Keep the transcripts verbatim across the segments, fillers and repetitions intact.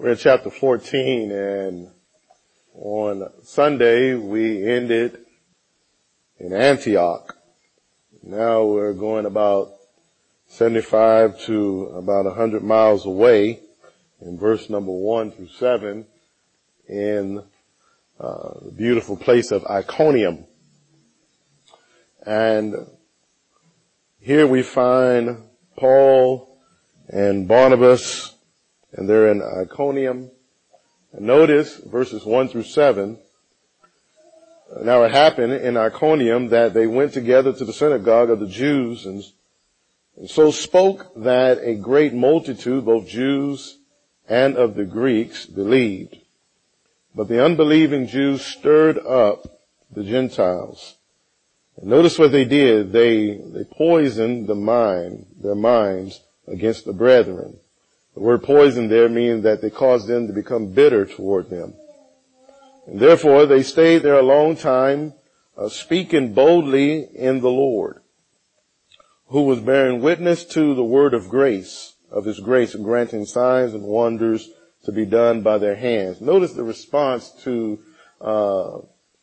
We're in chapter fourteen, and on Sunday we ended in Antioch. Now we're going about seventy-five to about one hundred miles away in verse number one through seven in uh, the beautiful place of Iconium. And here we find Paul and Barnabas, and they're in Iconium. And notice verses one through seven. Now it happened in Iconium that they went together to the synagogue of the Jews, and, and so spoke that a great multitude, both Jews and of the Greeks, believed. But the unbelieving Jews stirred up the Gentiles. And notice what they did. They, they poisoned the mind, their minds against the brethren. The word poison there means that they caused them to become bitter toward them. And therefore they stayed there a long time, uh, speaking boldly in the Lord, who was bearing witness to the word of grace, of his grace, and granting signs and wonders to be done by their hands. Notice the response to, uh,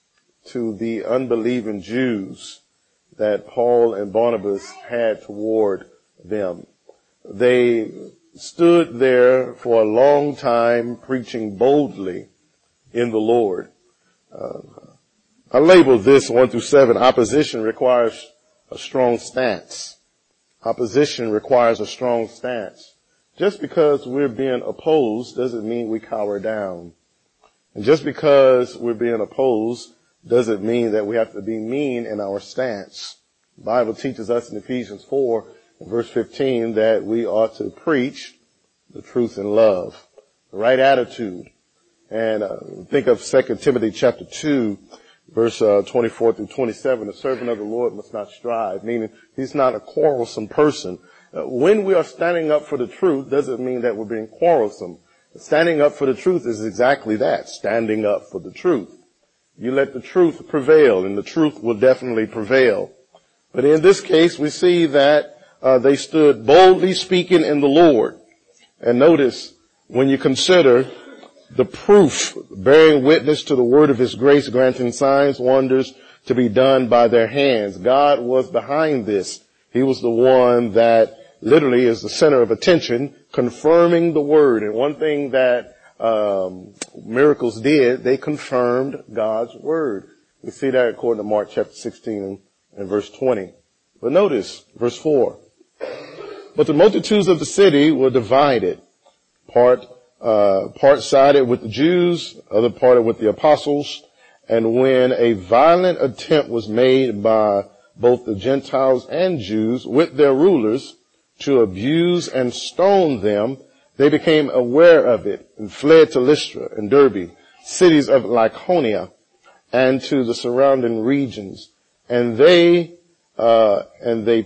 to the unbelieving Jews that Paul and Barnabas had toward them. They stood there for a long time preaching boldly in the Lord. Uh, I labeled this one through seven, opposition requires a strong stance. Opposition requires a strong stance. Just because we're being opposed doesn't mean we cower down. And just because we're being opposed doesn't mean that we have to be mean in our stance. The Bible teaches us in Ephesians four, in verse fifteen, that we ought to preach the truth in love, the right attitude. And uh, think of Second Timothy chapter two, verse uh, twenty-four through twenty-seven. The servant of the Lord must not strive, meaning he's not a quarrelsome person. Uh, when we are standing up for the truth doesn't mean that we're being quarrelsome. Standing up for the truth is exactly that, standing up for the truth. You let the truth prevail, and the truth will definitely prevail. But in this case, we see that uh, they stood boldly speaking in the Lord. And notice, when you consider the proof, bearing witness to the word of his grace, granting signs, wonders to be done by their hands. God was behind this. He was the one that literally is the center of attention, confirming the word. And one thing that um miracles did, they confirmed God's word. We see that according to Mark chapter sixteen and, and verse twenty. But notice, verse four. But the multitudes of the city were divided. Part, uh, part sided with the Jews, other parted with the apostles. And when a violent attempt was made by both the Gentiles and Jews with their rulers to abuse and stone them, they became aware of it and fled to Lystra and Derbe, cities of Lycaonia, and to the surrounding regions. And they, uh, and they,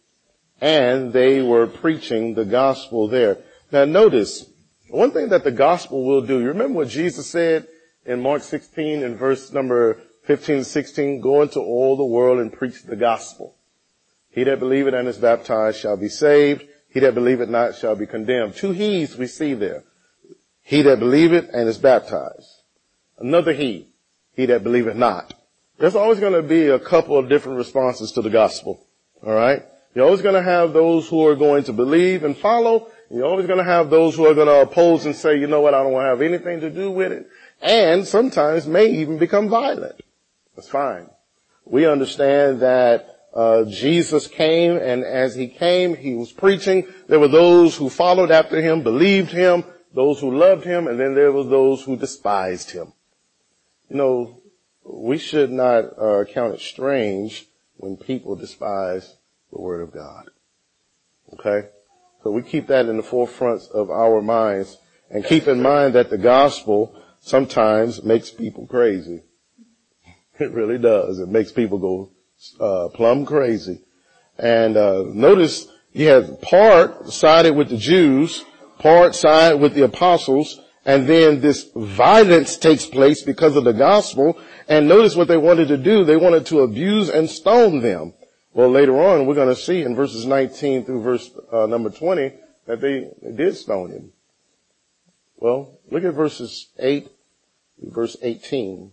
and they were preaching the gospel there. Now notice, one thing that the gospel will do, you remember what Jesus said in Mark sixteen and verse number fifteen and sixteen, go into all the world and preach the gospel. He that believeth and is baptized shall be saved. He that believeth not shall be condemned. Two he's we see there. He that believeth and is baptized. Another he. He that believeth not. There's always going to be a couple of different responses to the gospel. All right? You're always going to have those who are going to believe and follow. You're always going to have those who are going to oppose and say, you know what, I don't want to have anything to do with it. And sometimes may even become violent. That's fine. We understand that Uh, Jesus came, and as he came, he was preaching. There were those who followed after him, believed him, those who loved him, and then there were those who despised him. You know, we should not uh, count it strange when people despise the word of God. Okay? So we keep that in the forefront of our minds, and keep in mind that the gospel sometimes makes people crazy. It really does. It makes people go Uh, plumb crazy. And uh, notice you have part sided with the Jews, part sided with the apostles, and then this violence takes place because of the gospel. And notice what they wanted to do. They wanted to abuse and stone them. Well, later on, we're going to see in verses nineteen through verse uh, number twenty that they, they did stone him. Well, look at verses eight, verse eighteen.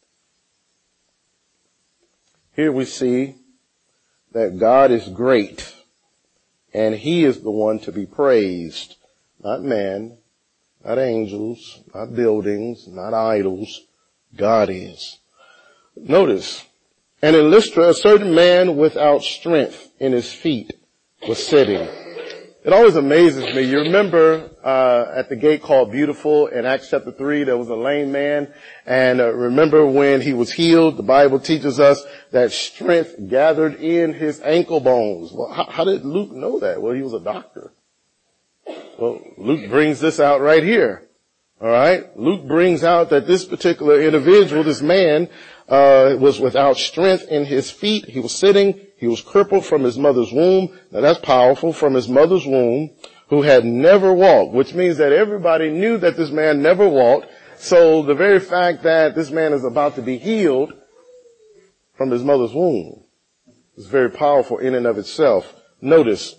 Here we see that God is great, and he is the one to be praised, not man, not angels, not buildings, not idols. God is. Notice, and in Lystra, a certain man without strength in his feet was sitting. It always amazes me. You remember uh at the gate called Beautiful in Acts chapter three, there was a lame man. And uh, remember when he was healed, the Bible teaches us that strength gathered in his ankle bones. Well, how, how did Luke know that? Well, he was a doctor. Well, Luke brings this out right here. All right? Luke brings out that this particular individual, this man, uh was without strength in his feet. He was sitting. He was crippled from his mother's womb. Now that's powerful. From his mother's womb, who had never walked, which means that everybody knew that this man never walked. So the very fact that this man is about to be healed from his mother's womb is very powerful in and of itself. Notice,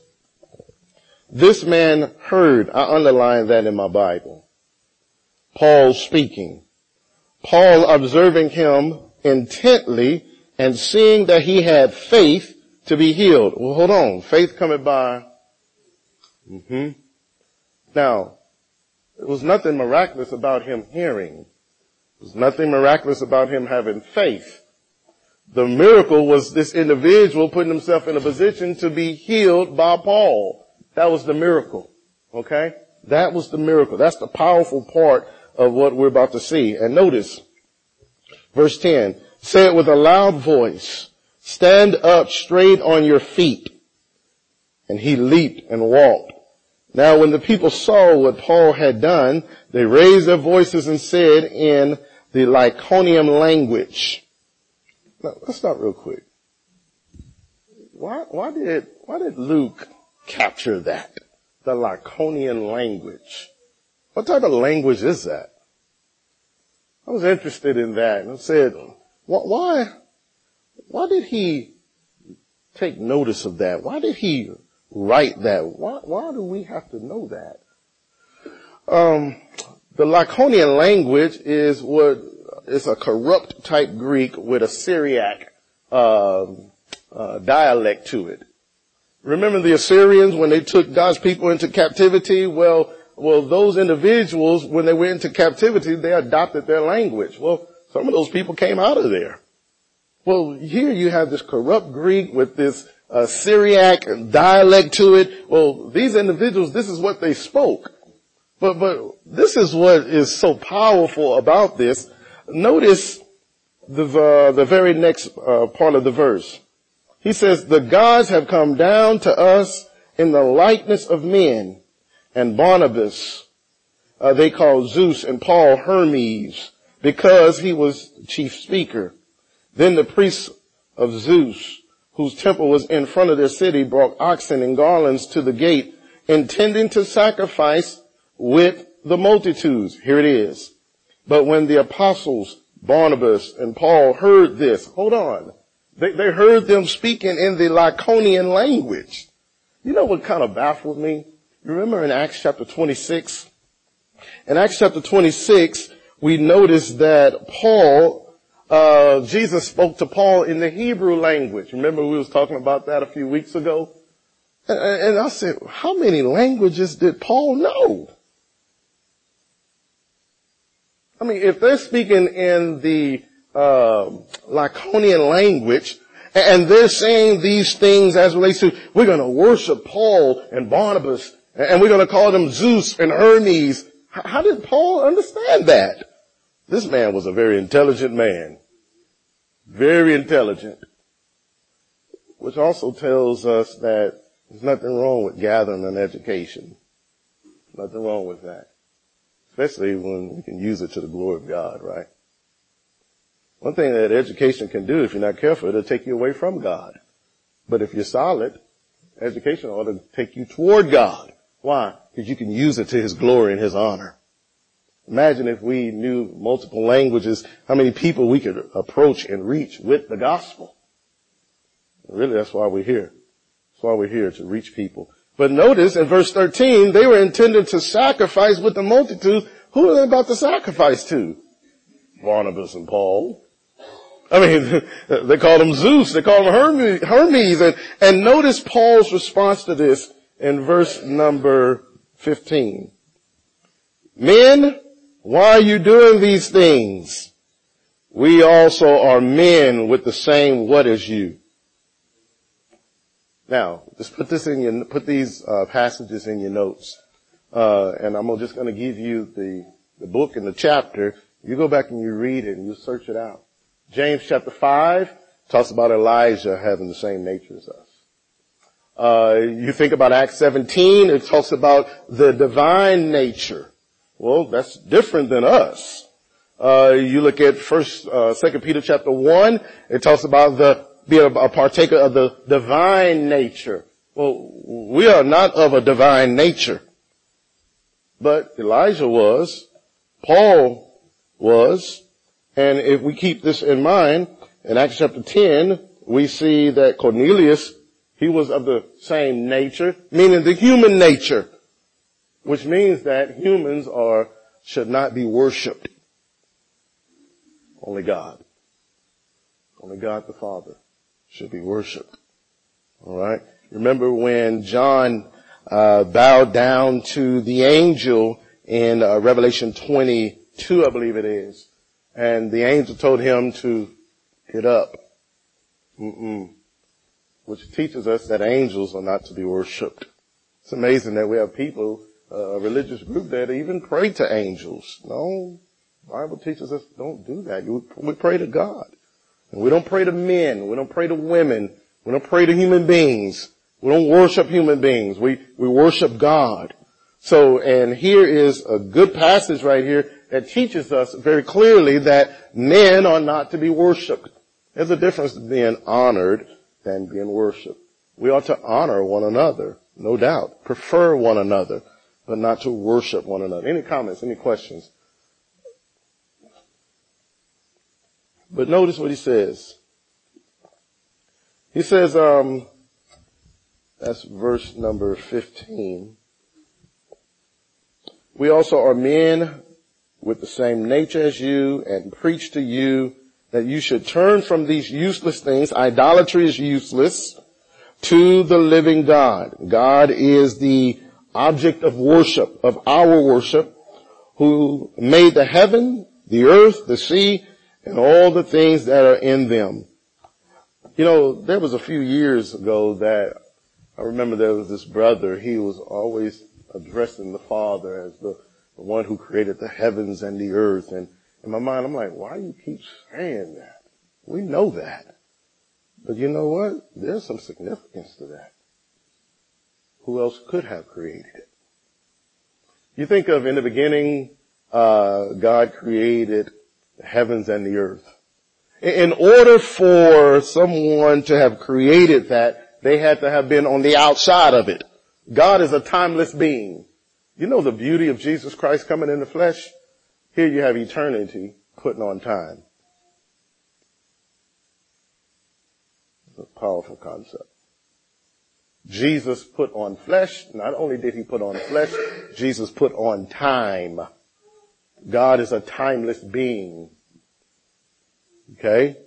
this man heard, I underlined that in my Bible, Paul speaking. Paul observing him intently and seeing that he had faith to be healed. Well, hold on. Faith cometh by. Mm-hmm. Now, there was nothing miraculous about him hearing. There was nothing miraculous about him having faith. The miracle was this individual putting himself in a position to be healed by Paul. That was the miracle. Okay? That was the miracle. That's the powerful part of what we're about to see. And notice, verse ten, say it with a loud voice, stand up straight on your feet. And he leaped and walked. Now when the people saw what Paul had done, they raised their voices and said in the Lycaonian language. Now, let's stop real quick. Why, why did, why did Luke capture that? The Lycaonian language. What type of language is that? I was interested in that and I said, why, why did he take notice of that? Why did he write that? Why, why do we have to know that? Um, the Lycaonian language is what is a corrupt type Greek with a Syriac, uh, uh, dialect to it. Remember the Assyrians when they took God's people into captivity? Well, well, those individuals, when they went into captivity, they adopted their language. Well, some of those people came out of there. Well, here you have this corrupt Greek with this uh, Syriac dialect to it. Well, these individuals, this is what they spoke. But, but this is what is so powerful about this. Notice the, uh, the very next uh, part of the verse. He says, the gods have come down to us in the likeness of men. And Barnabas, uh, they called Zeus, and Paul Hermes, because he was chief speaker. Then the priests of Zeus, whose temple was in front of their city, brought oxen and garlands to the gate, intending to sacrifice with the multitudes. Here it is. But when the apostles, Barnabas and Paul, heard this, hold on, they, they heard them speaking in the Lycaonian language. You know what kind of baffled me? You remember in Acts chapter twenty-six? In Acts chapter twenty-six, we noticed that Paul, uh, Jesus spoke to Paul in the Hebrew language. Remember we was talking about that a few weeks ago? And, and I said, how many languages did Paul know? I mean, if they're speaking in the uh, Lycaonian language, and they're saying these things as relates to, we're going to worship Paul and Barnabas, and we're going to call them Zeus and Hermes. How did Paul understand that? This man was a very intelligent man. Very intelligent. Which also tells us that there's nothing wrong with gathering an education. Nothing wrong with that. Especially when we can use it to the glory of God, right? One thing that education can do, if you're not careful, it'll take you away from God. But if you're solid, education ought to take you toward God. Why? Because you can use it to His glory and His honor. Imagine if we knew multiple languages, how many people we could approach and reach with the gospel. Really, that's why we're here. That's why we're here, to reach people. But notice in verse thirteen, they were intended to sacrifice with the multitude. Who are they about to sacrifice to? Barnabas and Paul. I mean, they called him Zeus. They called him Hermes. And, and notice Paul's response to this in verse number fifteen. Men, why are you doing these things? We also are men with the same what as you. Now, just put this in your, put these uh, passages in your notes. Uh, and I'm just going to give you the, the book and the chapter. You go back and you read it and you search it out. James chapter five talks about Elijah having the same nature as us. Uh, you think about Acts seventeen, it talks about the divine nature. Well, that's different than us. Uh, you look at first, uh, second Peter chapter one, it talks about the, be a, a partaker of the divine nature. Well, we are not of a divine nature. But Elijah was, Paul was, and if we keep this in mind, in Acts chapter ten, we see that Cornelius, he was of the same nature, meaning the human nature, which means that humans are, should not be worshipped. Only God. Only God the Father should be worshipped. Alright? Remember when John uh bowed down to the angel in uh, Revelation twenty-two, I believe it is. And the angel told him to get up. Mm-mm. Which teaches us that angels are not to be worshipped. It's amazing that we have people, uh, a religious group that even pray to angels. No, the Bible teaches us don't do that. We pray to God. And we don't pray to men. We don't pray to women. We don't pray to human beings. We don't worship human beings. We, we worship God. So, and here is a good passage right here that teaches us very clearly that men are not to be worshipped. There's a difference in being honored than being worshipped. We ought to honor one another, no doubt. Prefer one another, but not to worship one another. Any comments, any questions? But notice what he says. He says, um, that's verse number fifteen. We also are men with the same nature as you and preach to you that you should turn from these useless things. Idolatry is useless to the living God. God is the object of worship, of our worship, who made the heaven, the earth, the sea, and all the things that are in them. You know, there was a few years ago that I remember there was this brother, he was always addressing the Father as the, the one who created the heavens and the earth. And in my mind, I'm like, why do you keep saying that? We know that. But you know what? There's some significance to that. Who else could have created it? You think of in the beginning, uh, God created the heavens and the earth. In order for someone to have created that, they had to have been on the outside of it. God is a timeless being. You know the beauty of Jesus Christ coming in the flesh? Here you have eternity putting on time. It's a powerful concept. Jesus put on flesh. Not only did he put on flesh, Jesus put on time. God is a timeless being. Okay?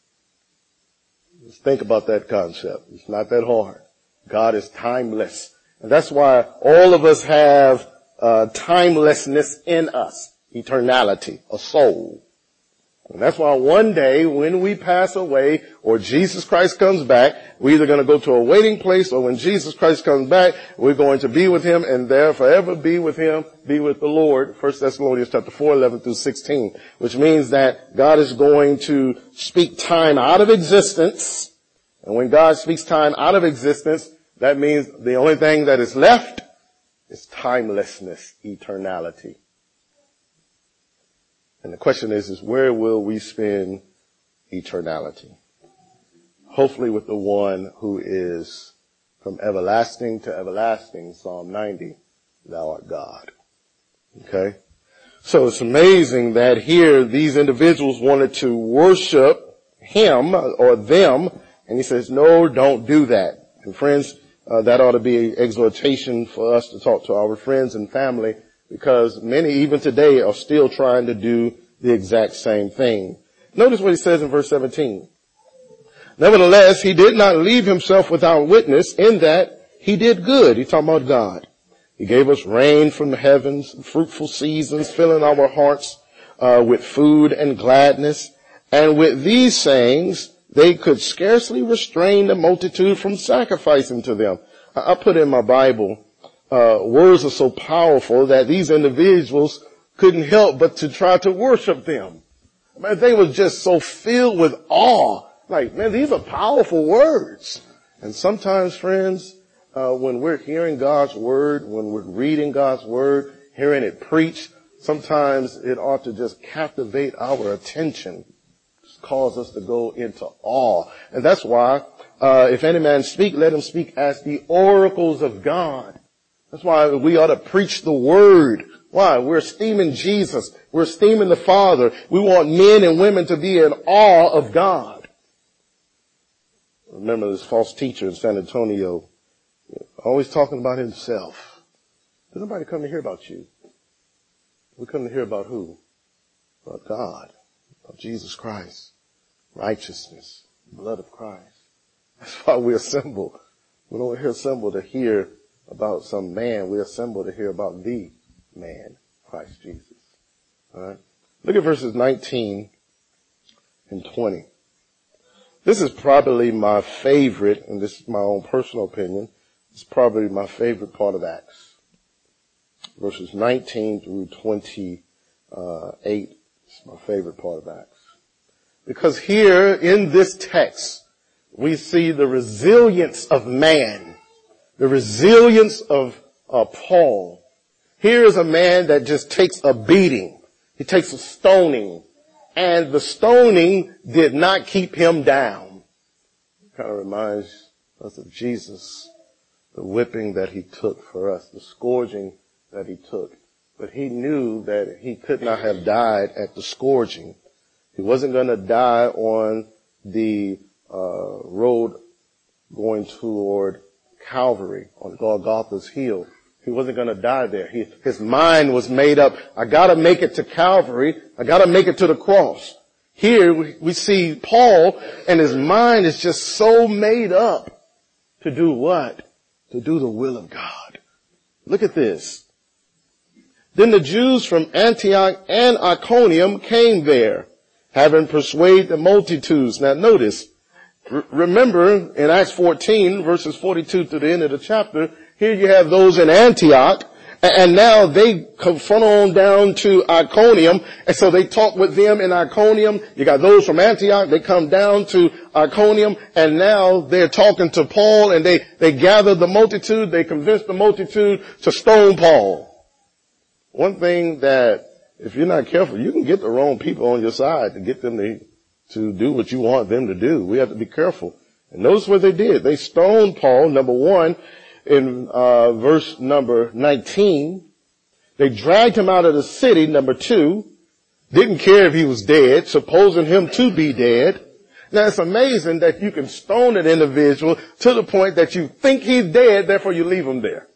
Just think about that concept. It's not that hard. God is timeless. And that's why all of us have uh, timelessness in us. Eternality, a soul. And that's why one day when we pass away or Jesus Christ comes back, we're either going to go to a waiting place or when Jesus Christ comes back, we're going to be with him and there forever be with him, be with the Lord. First Thessalonians chapter four, eleven through sixteen, which means that God is going to speak time out of existence. And when God speaks time out of existence, that means the only thing that is left is timelessness, eternality. And the question is, is where will we spend eternality? Hopefully with the one who is from everlasting to everlasting, Psalm ninety, thou art God. Okay? So it's amazing that here these individuals wanted to worship him or them, and he says, no, don't do that. And friends, uh, that ought to be an exhortation for us to talk to our friends and family, because many even today are still trying to do the exact same thing. Notice what he says in verse seventeen. Nevertheless, he did not leave himself without witness in that he did good. He's talking about God. He gave us rain from the heavens, fruitful seasons, filling our hearts uh, with food and gladness. And with these sayings, they could scarcely restrain the multitude from sacrificing to them. I, I put in my Bible, uh, words are so powerful that these individuals couldn't help but to try to worship them. Man, they were just so filled with awe. Like, man, these are powerful words. And sometimes, friends, uh, when we're hearing God's word, when we're reading God's word, hearing it preached, sometimes it ought to just captivate our attention, just cause us to go into awe. And that's why, uh, if any man speak, let him speak as the oracles of God. That's why we ought to preach the word. Why? We're esteeming Jesus. We're esteeming the Father. We want men and women to be in awe of God. Remember this false teacher in San Antonio, always talking about himself. Does nobody come to hear about you? We come to hear about who? About God, about Jesus Christ, righteousness, blood of Christ. That's why we assemble. We don't assemble to hear about some man. We assemble to hear about the man, Christ Jesus. All right. Look at verses nineteen and twenty. This is probably my favorite, and this is my own personal opinion, it's probably my favorite part of Acts. Verses nineteen through twenty-eight is my favorite part of Acts. Because here in this text, we see the resilience of man, the resilience of uh, Paul. Here is a man that just takes a beating. He takes a stoning. And the stoning did not keep him down. Kind of reminds us of Jesus, the whipping that he took for us, the scourging that he took. But he knew that he could not have died at the scourging. He wasn't going to die on the uh, road going toward Calvary, on Golgotha's hill. He wasn't going to die there. He, his mind was made up. I got to make it to Calvary. I got to make it to the cross. Here we, we see Paul, and his mind is just so made up to do what? To do the will of God. Look at this. Then the Jews from Antioch and Iconium came there, having persuaded the multitudes. Now notice, r- remember in Acts fourteen, verses forty-two to the end of the chapter, here you have those in Antioch, and now they confront on down to Iconium, and so they talk with them in Iconium. You got those from Antioch, they come down to Iconium, and now they're talking to Paul, and they, they gather the multitude, they convince the multitude to stone Paul. One thing that, if you're not careful, you can get the wrong people on your side to get them to, to do what you want them to do. We have to be careful. And notice what they did. They stoned Paul, number one, in uh verse number nineteen. They dragged him out of the city, number two. Didn't care if he was dead, supposing him to be dead. Now it's amazing that you can stone an individual to the point that you think he's dead, therefore you leave him there.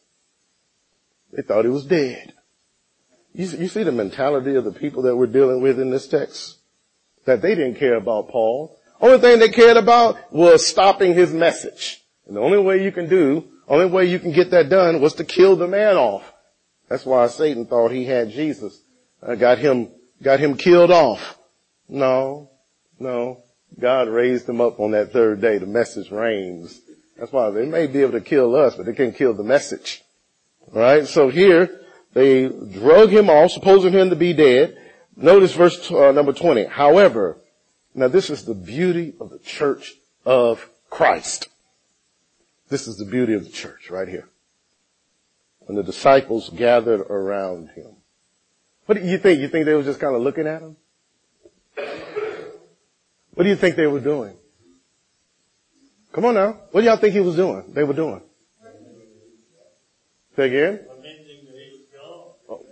They thought he was dead. You, you see the mentality of the people that we're dealing with in this text? That they didn't care about Paul. Only thing they cared about was stopping his message. And the only way you can do Only way you can get that done was to kill the man off. That's why Satan thought he had Jesus. Uh, got him, got him killed off. No, no. God raised him up on that third day. The message reigns. That's why they may be able to kill us, but they can't kill the message. Alright, so here, they drug him off, supposing him to be dead. Notice verse uh, number twenty. However, now this is the beauty of the church of Christ. This is the beauty of the church right here. When the disciples gathered around him. What do you think? You think they were just kind of looking at him? What do you think they were doing? Come on now. What do y'all think he was doing? They were doing? Say again? Oh.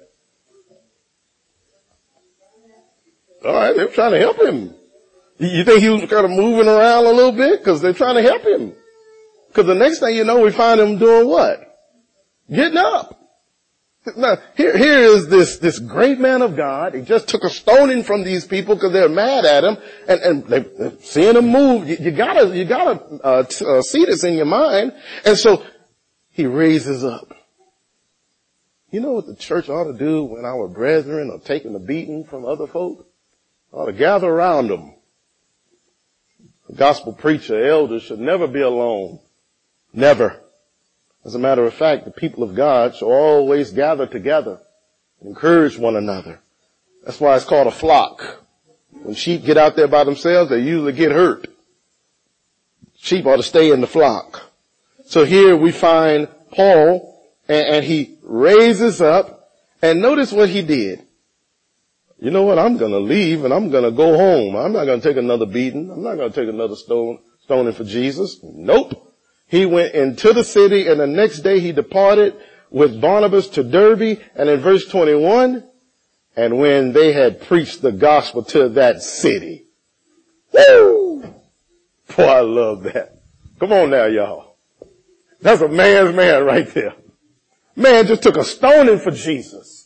All right, they were trying to help him. You think he was kind of moving around a little bit? Because they're trying to help him. Because the next thing you know, we find him doing what? Getting up. Now, here, here is this, this great man of God. He just took a stoning from these people because they're mad at him, and, and they, they're seeing him move. You, you gotta, you gotta, uh, t- uh, see this in your mind. And so, he raises up. You know what the church ought to do when our brethren are taking a beating from other folk? Ought to gather around them. A gospel preacher, elder should never be alone. Never. As a matter of fact, the people of God shall always gather together and encourage one another. That's why it's called a flock. When sheep get out there by themselves, they usually get hurt. Sheep ought to stay in the flock. So here we find Paul, and, and he raises up, and notice what he did. You know what? I'm going to leave and I'm going to go home. I'm not going to take another beating. I'm not going to take another stone, stoning for Jesus. Nope. He went into the city, and the next day he departed with Barnabas to Derbe. And in verse twenty-one, and when they had preached the gospel to that city. Woo! Boy, I love that. Come on now, y'all. That's a man's man right there. Man just took a stoning for Jesus.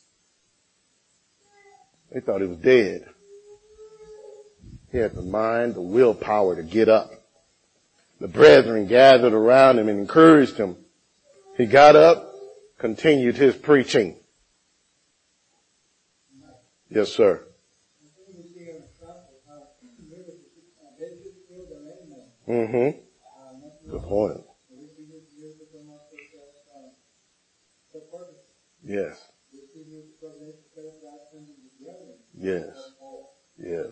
They thought he was dead. He had the mind, the willpower to get up. The brethren gathered around him and encouraged him. He got up, continued his preaching. Yes, sir. Mm-hmm. Good point. Yes. Yes. Yes.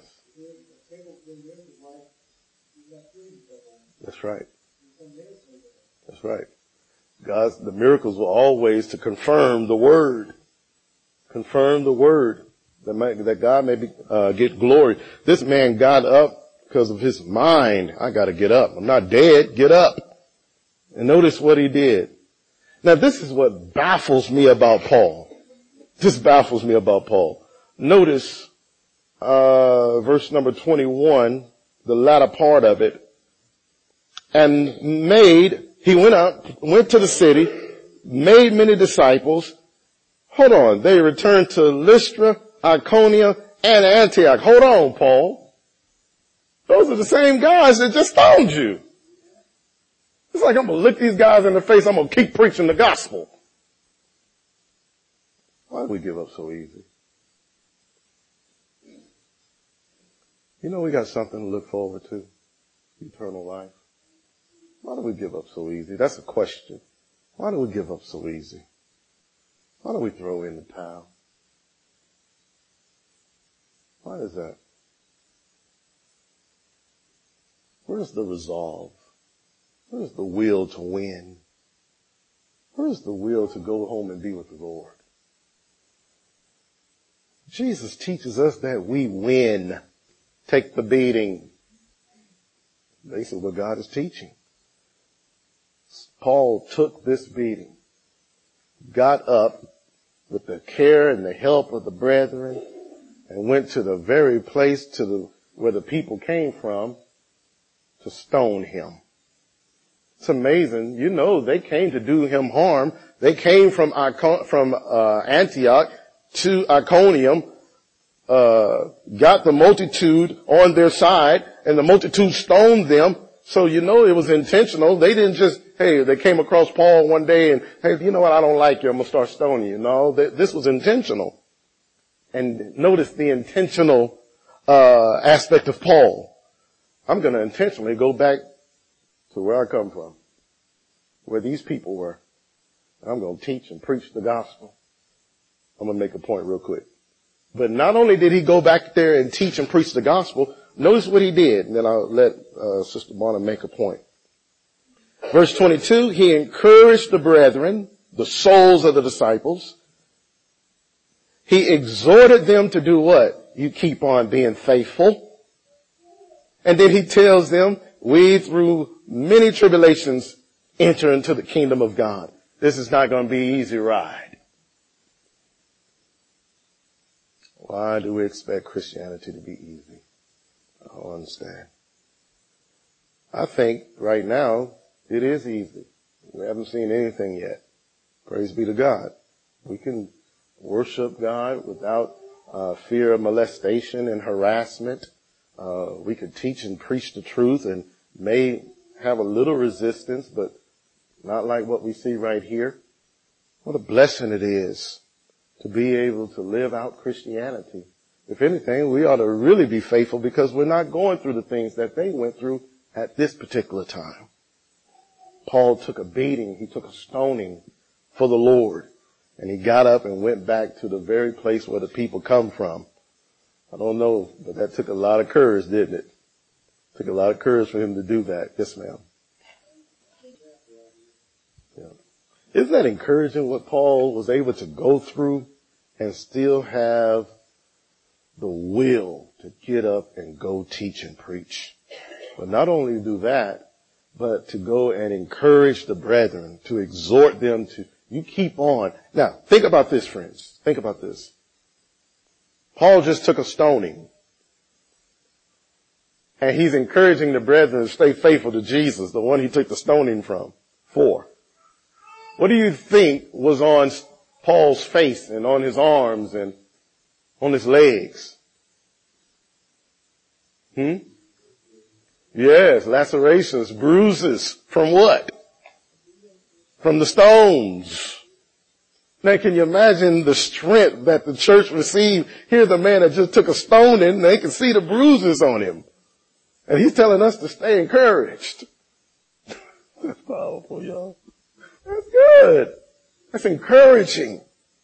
That's right. That's right. God's, the miracles were always to confirm the word. Confirm the word. That, might, that God may be, uh, get glory. This man got up because of his mind. I gotta get up. I'm not dead. Get up. And notice what he did. Now this is what baffles me about Paul. This baffles me about Paul. Notice, uh, verse number twenty-one, the latter part of it. And made, he went out, went to the city, made many disciples. Hold on, they returned to Lystra, Iconium, and Antioch. Hold on, Paul. Those are the same guys that just stoned you. It's like I'm going to look these guys in the face. I'm going to keep preaching the gospel. Why do we give up so easy? You know we got something to look forward to. Eternal life. Why do we give up so easy? That's a question. Why do we give up so easy? Why do we throw in the towel? Why is that? Where's the resolve? Where's the will to win? Where's the will to go home and be with the Lord? Jesus teaches us that we win. Take the beating. Basically what God is teaching. Paul took this beating, got up with the care and the help of the brethren, and went to the very place to the, where the people came from to stone him. It's amazing. You know, they came to do him harm. They came from Icon- from uh, Antioch to Iconium, uh, got the multitude on their side, and the multitude stoned them. So you know it was intentional. They didn't just, hey, they came across Paul one day and, hey, you know what, I don't like you, I'm going to start stoning you. No, th- this was intentional. And notice the intentional uh aspect of Paul. I'm going to intentionally go back to where I come from, where these people were. I'm going to teach and preach the gospel. I'm going to make a point real quick. But not only did he go back there and teach and preach the gospel, notice what he did, and then I'll let uh, Sister Barna make a point. Verse twenty-two, he encouraged the brethren, the souls of the disciples. He exhorted them to do what? You keep on being faithful. And then he tells them, we through many tribulations enter into the kingdom of God. This is not going to be an easy ride. Why do we expect Christianity to be easy? I don't understand. I think right now It is easy. We haven't seen anything yet. Praise be to God. We can worship God without uh, fear of molestation and harassment. Uh, we could teach and preach the truth and may have a little resistance, but not like what we see right here. What a blessing it is to be able to live out Christianity. If anything, we ought to really be faithful because we're not going through the things that they went through at this particular time. Paul took a beating. He took a stoning for the Lord. And he got up and went back to the very place where the people come from. I don't know, but that took a lot of courage, didn't it? Took a lot of courage for him to do that. Yes, ma'am. Yeah. Isn't that encouraging what Paul was able to go through and still have the will to get up and go teach and preach? But not only do that, but to go and encourage the brethren, to exhort them to, you keep on. Now, think about this, friends. Think about this. Paul just took a stoning. And he's encouraging the brethren to stay faithful to Jesus, the one he took the stoning from, for. What do you think was on Paul's face and on his arms and on his legs? Hmm? Yes, lacerations, bruises. From what? From the stones. Now, can you imagine the strength that the church received? Here's a man that just took a stoning, and they can see the bruises on him. And he's telling us to stay encouraged. That's powerful, y'all. That's good. That's encouraging.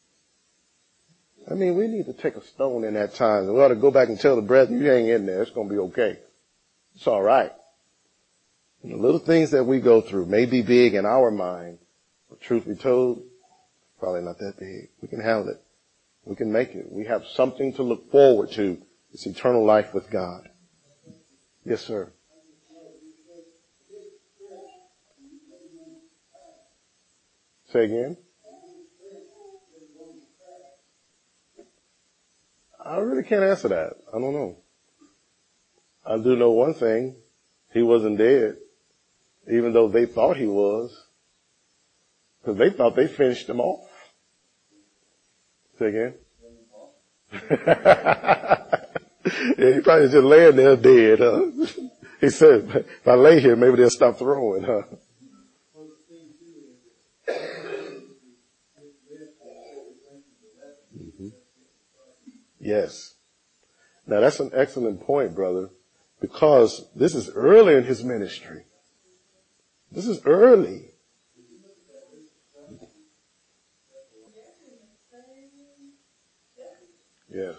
I mean, we need to take a stone in that time. We ought to go back and tell the brethren, you hang in there. It's going to be okay. It's all right. And the little things that we go through may be big in our mind, but truth be told, probably not that big. We can handle it. We can make it. We have something to look forward to. It's eternal life with God. Yes, sir. Say again. I really can't answer that. I don't know. I do know one thing. He wasn't dead, even though they thought he was, because they thought they finished him off. Say again. Yeah, he probably just laying there dead, huh? He said, if I lay here, maybe they'll stop throwing, huh? Mm-hmm. Yes. Now that's an excellent point, brother, because this is early in his ministry. This is early. Yes.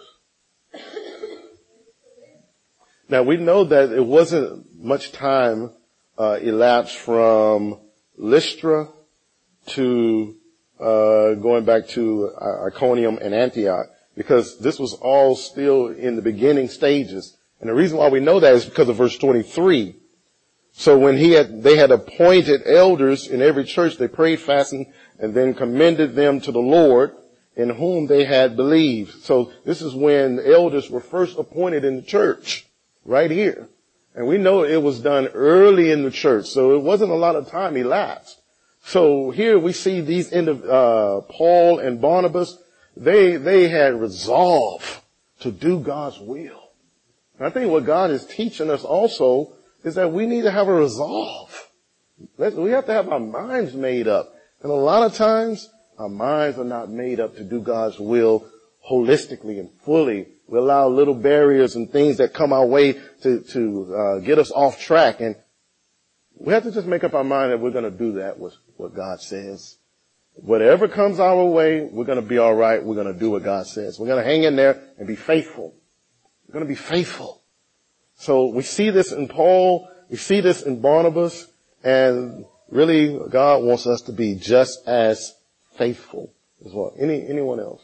Now we know that it wasn't much time uh, elapsed from Lystra to uh, going back to Iconium and Antioch, because this was all still in the beginning stages. And the reason why we know that is because of verse twenty-three. So when he had, they had appointed elders in every church, they prayed, fasted, and then commended them to the Lord, in whom they had believed. So this is when elders were first appointed in the church, right here. And we know it was done early in the church, so it wasn't a lot of time elapsed. So here we see these end of, uh, Paul and Barnabas, they, they had resolve to do God's will. And I think what God is teaching us also is that we need to have a resolve. We have to have our minds made up. And a lot of times, our minds are not made up to do God's will holistically and fully. We allow little barriers and things that come our way to, to uh, get us off track. And we have to just make up our mind that we're going to do that with what God says. Whatever comes our way, we're going to be all right. We're going to do what God says. We're going to hang in there and be faithful. We're going to be faithful. So we see this in Paul. We see this in Barnabas. And really, God wants us to be just as faithful as well. Any, anyone else?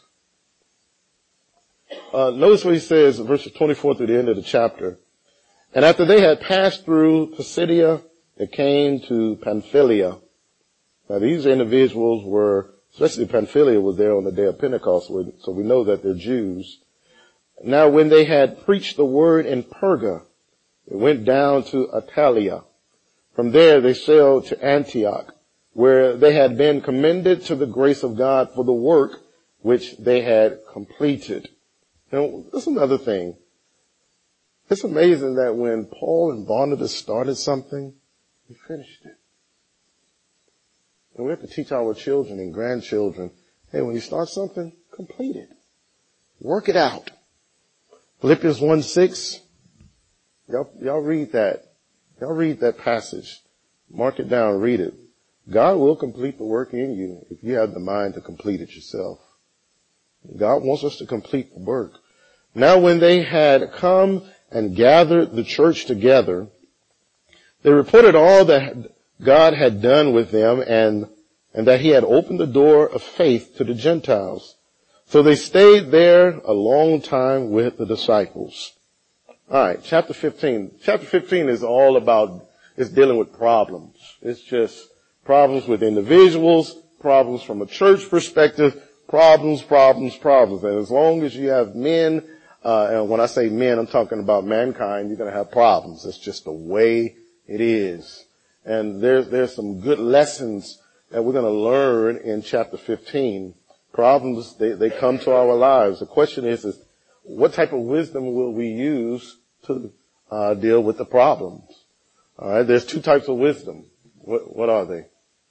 Uh, notice what he says in verses twenty-four through the end of the chapter. And after they had passed through Pisidia, they came to Pamphylia. Now these individuals were, especially Pamphylia was there on the day of Pentecost, so we know that they're Jews. Now when they had preached the word in Perga, they went down to Attalia. From there, they sailed to Antioch, where they had been commended to the grace of God for the work which they had completed. Now, that's another thing. It's amazing that when Paul and Barnabas started something, they finished it. And we have to teach our children and grandchildren, hey, when you start something, complete it. Work it out. Philippians one six, y'all, y'all read that. Y'all read that passage. Mark it down, read it. God will complete the work in you if you have the mind to complete it yourself. God wants us to complete the work. Now when they had come and gathered the church together, they reported all that God had done with them and, and that he had opened the door of faith to the Gentiles. So they stayed there a long time with the disciples. Alright, chapter fifteen. Chapter fifteen is all about, it's dealing with problems. It's just problems with individuals, problems from a church perspective, problems, problems, problems. And as long as you have men, uh, and when I say men, I'm talking about mankind, you're going to have problems. It's just the way it is. And there's, there's some good lessons that we're going to learn in chapter fifteen. Problems, they, they come to our lives. The question is, is what type of wisdom will we use to uh, deal with the problems? All right, there's two types of wisdom. What, what are they?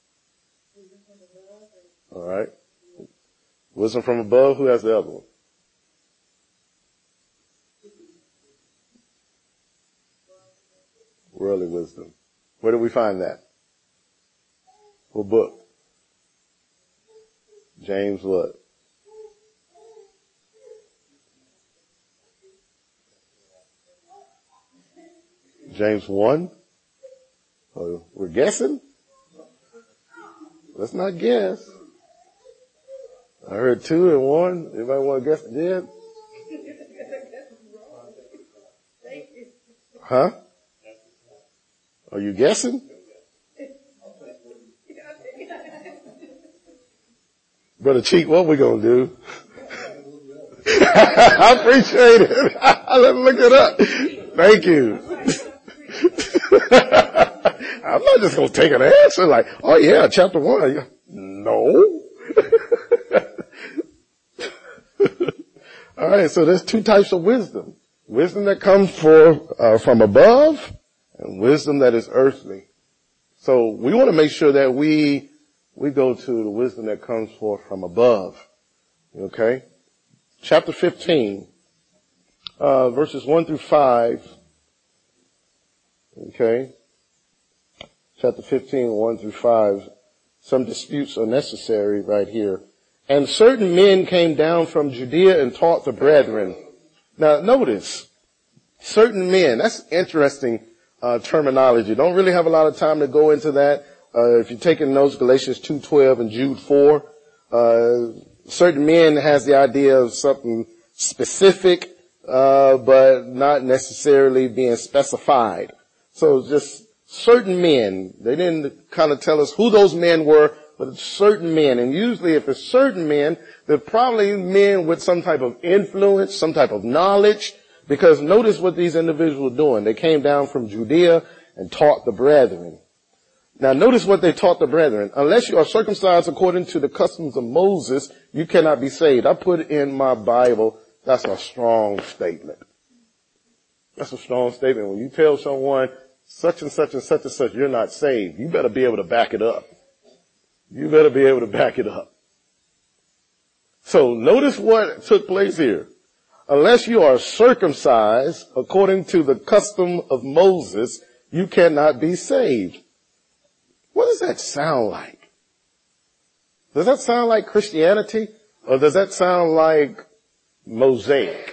All right. Wisdom from above. Who has the other one? Worldly wisdom. Where do we find that? What book? James what? James one? Oh, we're guessing? Let's not guess. I heard two and one. Anybody want to guess again? Huh? Are you guessing? Brother Cheek, what we gonna do? I appreciate it. Let's look it up. Thank you. I'm not just gonna take an answer like, oh yeah, chapter one. No. All right, so there's two types of wisdom. Wisdom that comes for, uh, from above and wisdom that is earthly. So we want to make sure that we, we go to the wisdom that comes forth from above. Okay? Chapter fifteen, uh, verses one through five. Okay? Chapter fifteen, one through five. Some disputes are necessary right here. And certain men came down from Judea and taught the brethren. Now notice, certain men, that's interesting uh, terminology. Don't really have a lot of time to go into that. Uh, if you're taking notes, Galatians two twelve and Jude four, uh, certain men has the idea of something specific, uh, but not necessarily being specified. So just certain men. They didn't kind of tell us who those men were, but it's certain men. And usually if it's certain men, they're probably men with some type of influence, some type of knowledge, because notice what these individuals were doing. They came down from Judea and taught the brethren. Now notice what they taught the brethren. Unless you are circumcised according to the customs of Moses, you cannot be saved. I put in my Bible, that's a strong statement. That's a strong statement. When you tell someone such and such and such and such, you're not saved, you better be able to back it up. You better be able to back it up. So notice what took place here. Unless you are circumcised according to the custom of Moses, you cannot be saved. What does that sound like? Does that sound like Christianity? Or does that sound like Mosaic?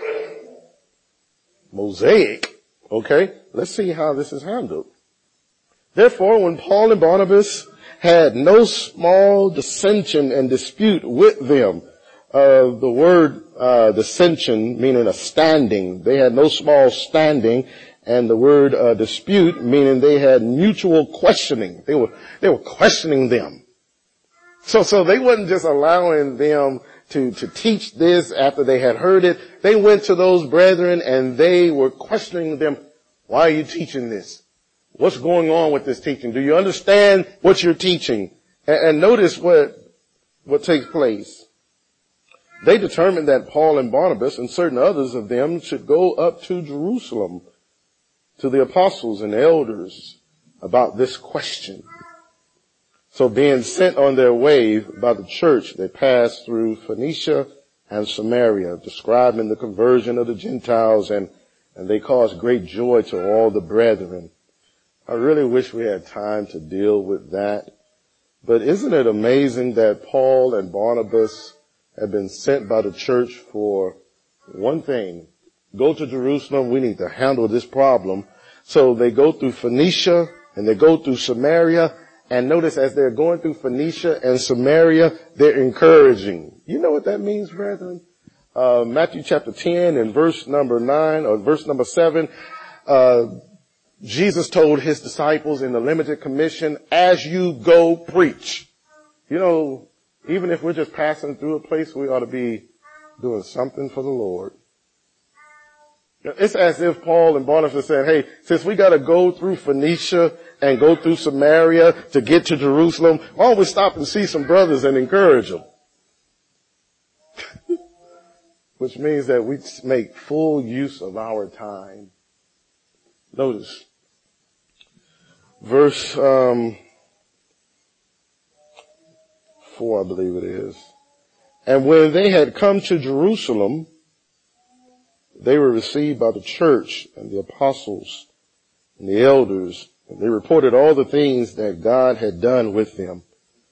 Mosaic? Okay, let's see how this is handled. Therefore, when Paul and Barnabas had no small dissension and dispute with them, uh, the word uh, dissension meaning a standing, they had no small standing, and the word uh, dispute meaning they had mutual questioning. They were they were questioning them. So so they wasn't just allowing them to to teach this after they had heard it. They went to those brethren and they were questioning them. Why are you teaching this? What's going on with this teaching? Do you understand what you're teaching? And, and notice what, what takes place. They determined that Paul and Barnabas and certain others of them should go up to Jerusalem to the apostles and elders about this question. So being sent on their way by the church, they passed through Phoenicia and Samaria, describing the conversion of the Gentiles, and, and they caused great joy to all the brethren. I really wish we had time to deal with that. But isn't it amazing that Paul and Barnabas have been sent by the church for one thing? Go to Jerusalem. We need to handle this problem. So they go through Phoenicia and they go through Samaria. And notice as they're going through Phoenicia and Samaria, they're encouraging. You know what that means, brethren? Uh, Matthew chapter ten and verse number nine or verse number seven, uh, Jesus told his disciples in the limited commission, as you go preach. You know, even if we're just passing through a place, we ought to be doing something for the Lord. It's as if Paul and Barnabas said, hey, since we got to go through Phoenicia and go through Samaria to get to Jerusalem, why don't we stop and see some brothers and encourage them? Which means that we make full use of our time. Notice, verse um, four, I believe it is. And when they had come to Jerusalem, they were received by the church and the apostles and the elders, and they reported all the things that God had done with them.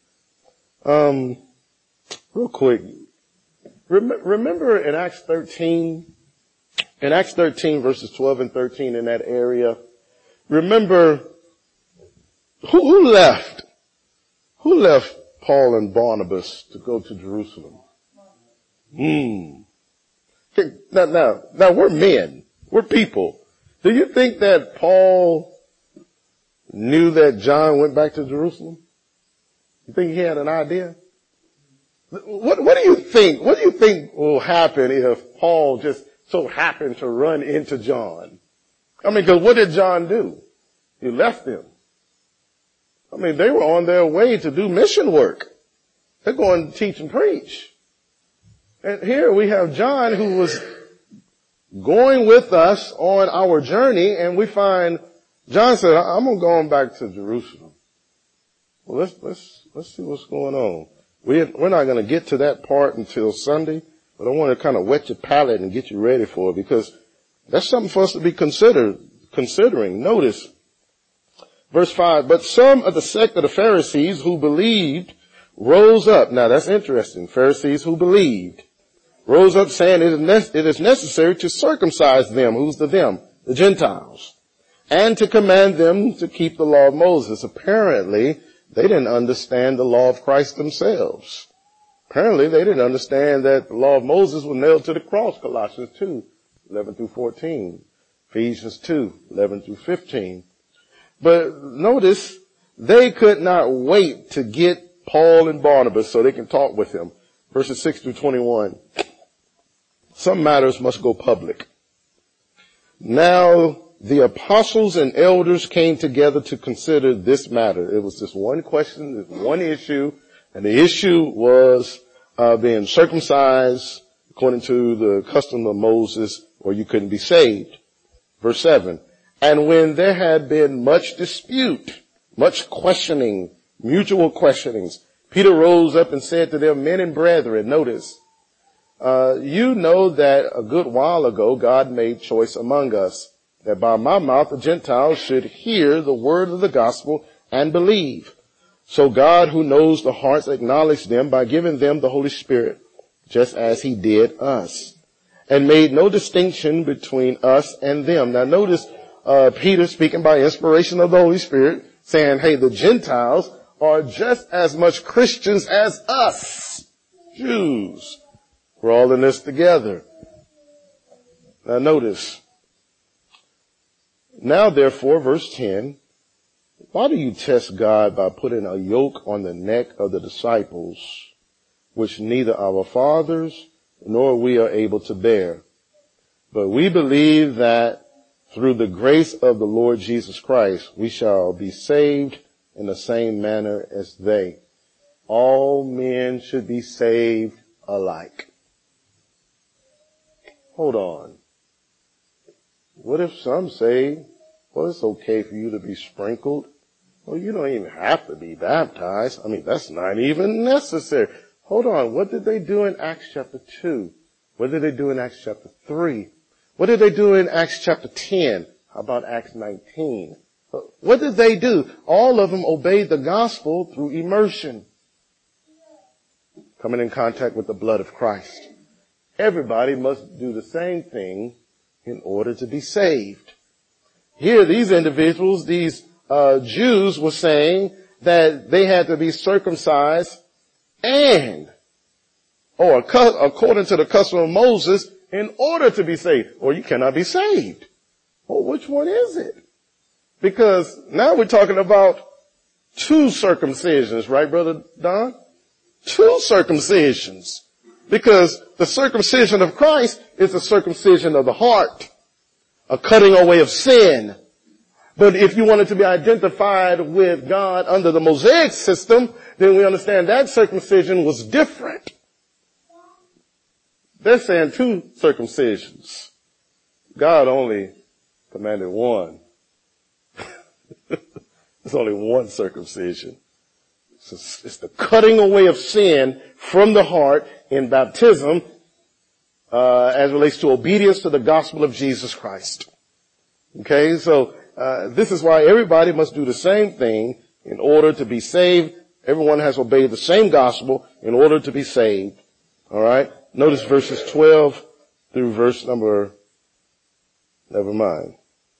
Um, real quick, rem- remember in Acts thirteen, in Acts thirteen verses twelve and thirteen in that area, remember who, who left? Who left Paul and Barnabas to go to Jerusalem? Hmm. Now, now, now we're men. We're people. Do you think that Paul knew that John went back to Jerusalem? You think he had an idea? What, what do you think? What do you think will happen if Paul just so happened to run into John? I mean, because what did John do? He left them. I mean, they were on their way to do mission work. They're going to teach and preach. And here we have John who was going with us on our journey, and we find John said, I'm going to go on back to Jerusalem. Well, let's, let's, let's see what's going on. We, we're not going to get to that part until Sunday, but I want to kind of wet your palate and get you ready for it, because that's something for us to be considered, considering. Notice verse five, but some of the sect of the Pharisees who believed rose up. Now that's interesting. Pharisees who believed rose up saying it is, ne- it is necessary to circumcise them. Who's the them? The Gentiles. And to command them to keep the law of Moses. Apparently, they didn't understand the law of Christ themselves. Apparently, they didn't understand that the law of Moses was nailed to the cross. Colossians two, eleven through fourteen. Ephesians two, eleven through fifteen. But notice, they could not wait to get Paul and Barnabas so they can talk with him. Verses six through twenty-one. Some matters must go public. Now the apostles and elders came together to consider this matter. It was this one question, this one issue, and the issue was uh, being circumcised according to the custom of Moses, or you couldn't be saved. Verse seven. And when there had been much dispute, much questioning, mutual questionings, Peter rose up and said to them, men and brethren, notice, uh, you know that a good while ago God made choice among us, that by my mouth the Gentiles should hear the word of the gospel and believe. So God, who knows the hearts, acknowledged them by giving them the Holy Spirit, just as he did us, and made no distinction between us and them. Now notice, uh, Peter speaking by inspiration of the Holy Spirit, saying, hey, the Gentiles are just as much Christians as us, Jews. We're all in this together. Now notice, now therefore, verse ten, why do you test God by putting a yoke on the neck of the disciples, which neither our fathers nor we are able to bear? But we believe that through the grace of the Lord Jesus Christ, we shall be saved in the same manner as they. All men should be saved alike. Hold on. What if some say, well, it's okay for you to be sprinkled? Well, you don't even have to be baptized. I mean, that's not even necessary. Hold on. What did they do in Acts chapter two? What did they do in Acts chapter three? What did they do in Acts chapter ten? How about Acts nineteen? What did they do? All of them obeyed the gospel through immersion, coming in contact with the blood of Christ. Everybody must do the same thing in order to be saved. Here, these individuals, these uh, Jews were saying that they had to be circumcised and, or according to the custom of Moses, in order to be saved. Or you cannot be saved. Well, which one is it? Because now we're talking about two circumcisions, right, Brother Don? Two circumcisions. Because the circumcision of Christ is the circumcision of the heart, a cutting away of sin. But if you wanted to be identified with God under the Mosaic system, then we understand that circumcision was different. They're saying two circumcisions. God only commanded one. There's only one circumcision. It's, it's the cutting away of sin from the heart in baptism, uh, as relates to obedience to the gospel of Jesus Christ. Okay, so uh, this is why everybody must do the same thing in order to be saved. Everyone has obeyed the same gospel in order to be saved. All right. Notice verses twelve through verse number. Never mind.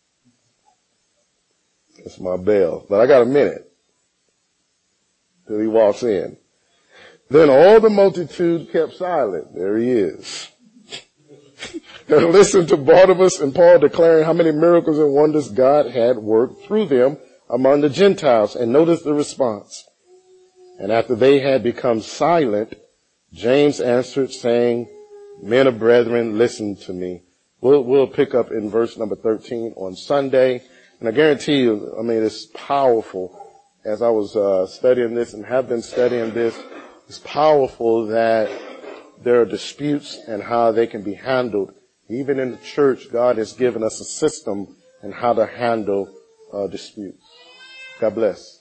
It's my bell, but I got a minute till he walks in. Then all the multitude kept silent. There he is. And listened to Barnabas and Paul declaring how many miracles and wonders God had worked through them among the Gentiles. And notice the response. And after they had become silent, James answered, saying, men of brethren, listen to me. We'll, we'll pick up in verse number thirteen on Sunday. And I guarantee you, I mean, it's powerful. As I was uh, studying this and have been studying this, it's powerful that there are disputes and how they can be handled. Even in the church, God has given us a system in how to handle uh, disputes. God bless.